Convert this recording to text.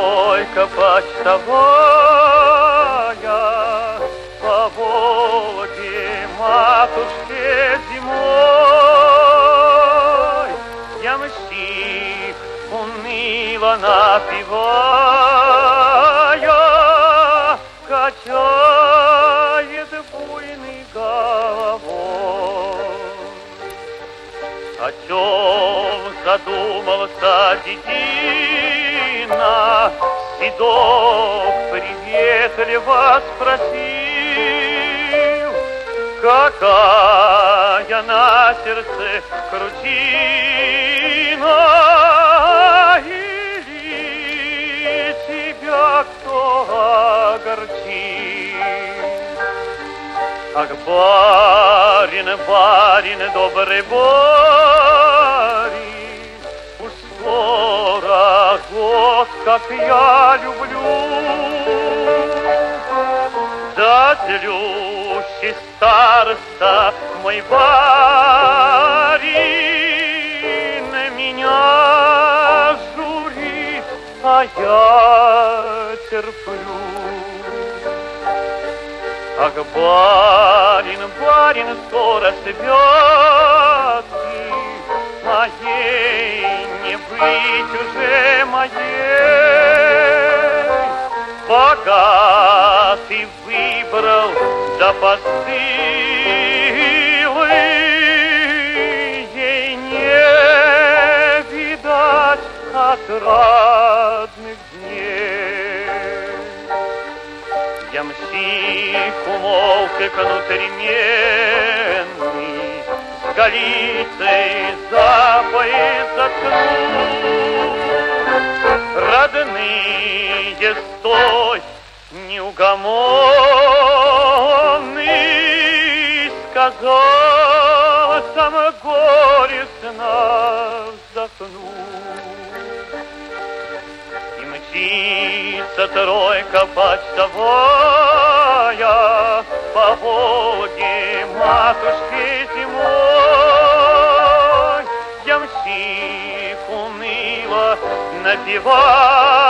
тройка почтовая по Волге матушке зимой. Ямщик уныло напевая качает буйный головой. О чем задумался детина, седок приветливо спросил, какая на сердце крутина, или тебя кто огорчил? Ах, барин, барин, добрый барин, уж скоро год, как я люблю. Да злющий староста мой барин меня журит, а я терплю. Ах, барин, барин, скоро святки, моей не быть уже моей. Богатый выбрал за постылы, ей не видать отрадных дней. Ямщик умолк и внутременный, с голицей за пояс заткнул. Родные, стой, неугомонный, сказал, сам горестно вздохнул. И мчится тройка почтовая по Волге матушке зимой. Ямщик уныло напевает